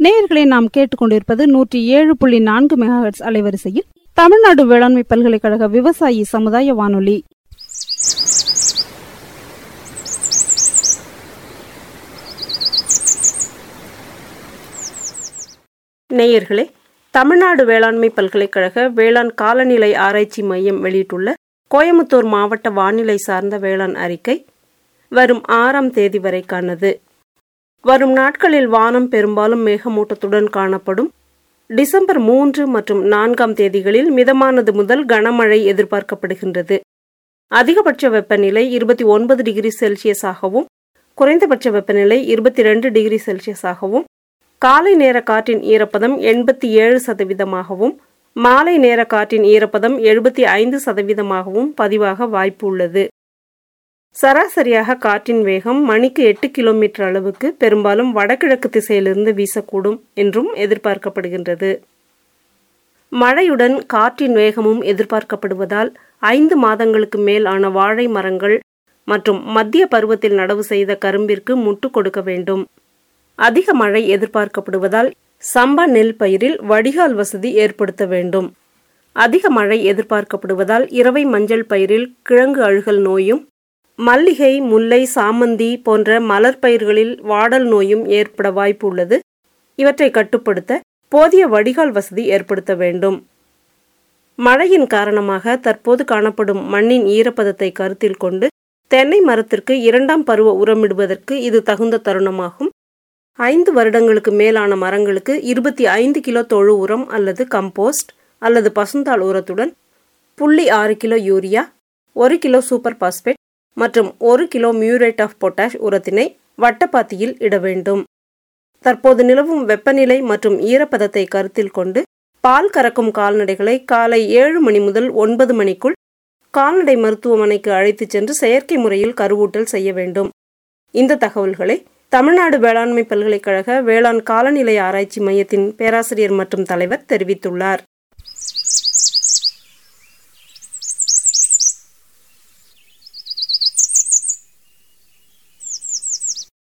நேயர்களை நாம் கேட்டுக்கொண்டிருப்பது 107.4 மெகாஹெர்ட்ஸ் அலைவரிசையில் தமிழ்நாடு வேளாண்மை பல்கலைக்கழக விவசாயி சமுதாய வானொலி. நேயர்களே, தமிழ்நாடு வேளாண்மை பல்கலைக்கழக வேளாண் காலநிலை ஆராய்ச்சி மையம் வெளியிட்டுள்ள கோயமுத்தூர் மாவட்ட வானிலை சார்ந்த வேளாண் அறிக்கை வரும் 6ஆம் தேதி வரைக்கானது. வரும் நாட்களில் வானம் பெரும்பாலும் மேகமூட்டத்துடன் காணப்படும். டிசம்பர் 3 மற்றும் 4ஆம் தேதிகளில் மிதமானது முதல் கனமழை எதிர்பார்க்கப்படுகின்றது. அதிகபட்ச வெப்பநிலை 29 டிகிரி செல்சியஸாகவும் குறைந்தபட்ச வெப்பநிலை 22 டிகிரி செல்சியஸாகவும், காலை நேர காற்றின் ஈரப்பதம் 87%, மாலை நேர காற்றின் ஈரப்பதம் 75%, பதிவாக வாய்ப்பு உள்ளது. சராசரியாக காற்றின் வேகம் மணிக்கு 8 கிலோமீட்டர் அளவுக்கு பெரும்பாலும் வடகிழக்கு திசையிலிருந்து வீசக்கூடும் என்றும் எதிர்பார்க்கப்படுகின்றது. மழையுடன் காற்றின் வேகமும் எதிர்பார்க்கப்படுவதால் 5 மாதங்களுக்கு மேல் ஆன வாழை மரங்கள் மற்றும் மத்திய பருவத்தில் நடவு செய்த கரும்பிற்கு முட்டு கொடுக்க வேண்டும். அதிக மழை எதிர்பார்க்கப்படுவதால் சம்பா நெல் பயிரில் வடிகால் வசதி ஏற்படுத்த வேண்டும். அதிக மழை எதிர்பார்க்கப்படுவதால் இரவை மஞ்சள் பயிரில் கிழங்கு அழுகல் நோயும், மல்லிகை, முல்லை, சாமந்தி போன்ற மலர் பயிர்களில் வாடல் நோயும் ஏற்பட வாய்ப்பு உள்ளது. இவற்றை கட்டுப்படுத்த போதிய வடிகால் வசதி ஏற்படுத்த வேண்டும். மழையின் காரணமாக தற்போது காணப்படும் மண்ணின் ஈரப்பதத்தை கருத்தில் கொண்டு தென்னை மரத்திற்கு 2ஆம் பருவ உரமிடுவதற்கு இது தகுந்த தருணமாகும். 5 வருடங்களுக்கு மேலான மரங்களுக்கு 25 கிலோ தொழு உரம் அல்லது கம்போஸ்ட் அல்லது பசுந்தாள் உரத்துடன் 0.6 kilo urea, 1 kilo super phosphate மற்றும் 1 கிலோ மியூரேட் ஆஃப் பொட்டாஷ் உரத்தினை வட்டப்பாத்தியில் இட வேண்டும். தற்போது நிலவும் வெப்பநிலை மற்றும் ஈரப்பதத்தை கருத்தில் கொண்டு பால் கறக்கும் கால்நடைகளை காலை 7 மணி முதல் 9 மணிக்குள் கால்நடை மருத்துவமனைக்கு அழைத்துச் சென்று செயற்கை முறையில் கருவூட்டல் செய்ய வேண்டும். இந்த தகவல்களை தமிழ்நாடு வேளாண்மை பல்கலைக்கழக வேளாண் காலநிலை ஆராய்ச்சி மையத்தின் பேராசிரியர் மற்றும் தலைவர் தெரிவித்துள்ளார்.